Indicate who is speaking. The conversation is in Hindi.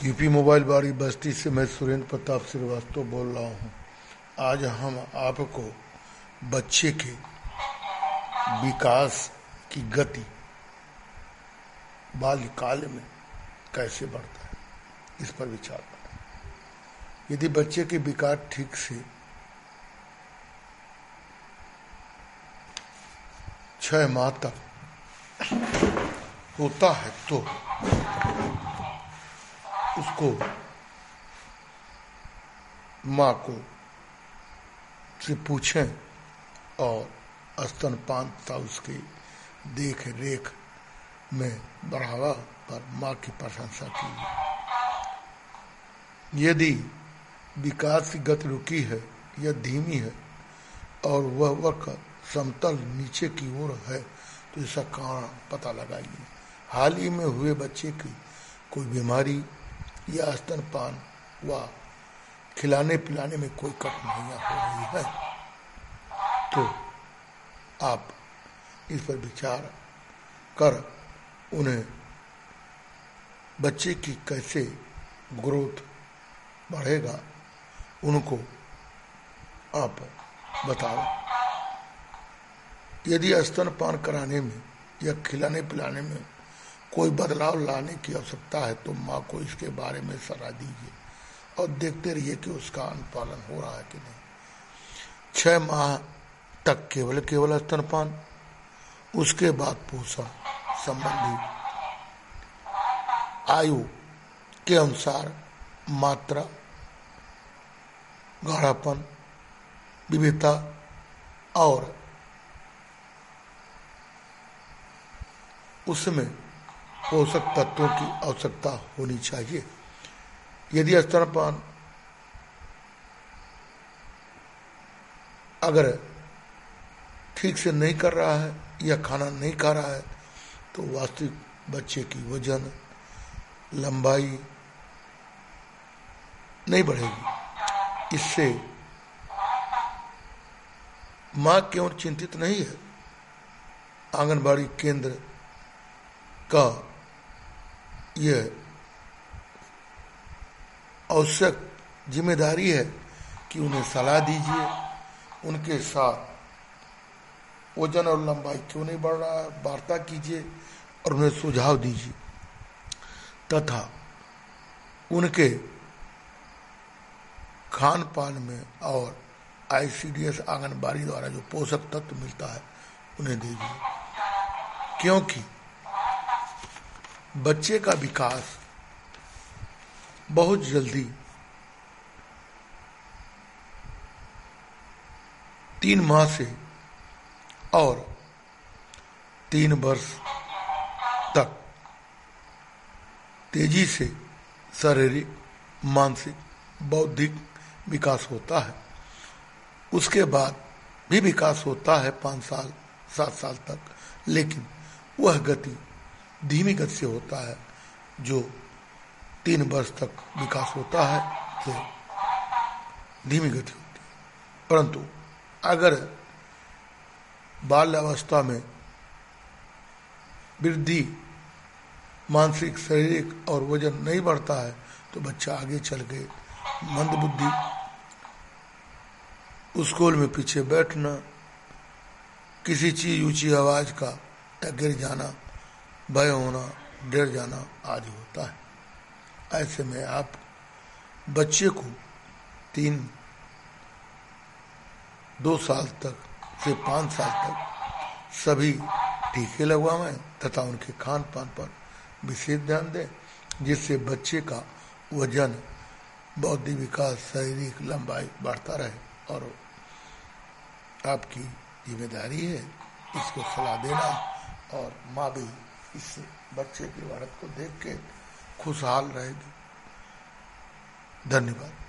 Speaker 1: यूपी मोबाइल बाड़ी बस्ती से मैं सुरेंद्र प्रताप श्रीवास्तव बोल रहा हूँ। आज हम आपको बच्चे के विकास की गति बाल्यकाल में कैसे बढ़ता है इस पर विचार करें। यदि बच्चे के विकास ठीक से 6 माह तक होता है तो उसको माँ को से पूछें और स्तनपान तथा उसके देख रेख में बढ़ावा पर माँ की प्रशंसा कीजिए। यदि विकास की गति रुकी है या धीमी है और वह वक्र समतल नीचे की ओर है तो इसका कारण पता लगाइए। हाल ही में हुए बच्चे की कोई बीमारी या स्तनपान व खिलाने पिलाने में कोई कठिनाइयाँ हो रही है तो आप इस पर विचार कर उन्हें बच्चे की कैसे ग्रोथ बढ़ेगा उनको आप बताओ। यदि स्तनपान कराने में या खिलाने पिलाने में कोई बदलाव लाने की आवश्यकता है तो माँ को इसके बारे में सलाह दीजिए और देखते रहिए कि उसका अनुपालन हो रहा है कि नहीं। 6 माह तक केवल स्तनपान, उसके बाद पोषण संबंधी आयु के अनुसार मात्रा, गाढ़ापन, विविधता और उसमें पोषक तत्वों की आवश्यकता होनी चाहिए। यदि स्तनपान अगर ठीक से नहीं कर रहा है या खाना नहीं खा रहा है तो वास्तविक बच्चे की वजन, लंबाई नहीं बढ़ेगी। इससे मां क्यों चिंतित नहीं है। आंगनबाड़ी केंद्र का यह आवश्यक जिम्मेदारी है कि उन्हें सलाह दीजिए, उनके साथ वजन और लंबाई क्यों नहीं बढ़ रहा है वार्ता कीजिए और उन्हें सुझाव दीजिए तथा उनके खान पान में और ICDS आंगनबाड़ी द्वारा जो पोषक तत्व मिलता है उन्हें दीजिए, क्योंकि बच्चे का विकास बहुत जल्दी 3 माह से और 3 वर्ष तक तेजी से शारीरिक, मानसिक, बौद्धिक विकास होता है। उसके बाद भी विकास होता है 5 साल 7 साल तक, लेकिन वह गति धीमी गति से होता है। जो 3 वर्ष तक विकास होता है तो धीमी गति होती है। परंतु अगर बाल्यावस्था में वृद्धि मानसिक, शारीरिक और वजन नहीं बढ़ता है तो बच्चा आगे चल के मंदबुद्धि, स्कूल में पीछे बैठना, किसी चीज ऊंची आवाज का या गिर जाना, भय होना, डर जाना आदि होता है। ऐसे में आप बच्चे को 2 साल तक से 5 साल तक सभी टीके लगवाएं तथा उनके खान पान पर विशेष ध्यान दें, जिससे बच्चे का वजन, बौद्धिक विकास, शारीरिक लंबाई बढ़ता रहे। और आपकी जिम्मेदारी है इसको सलाह देना और माँ भी इससे बच्चे की बढ़त को देख के खुशहाल रहेगी। धन्यवाद।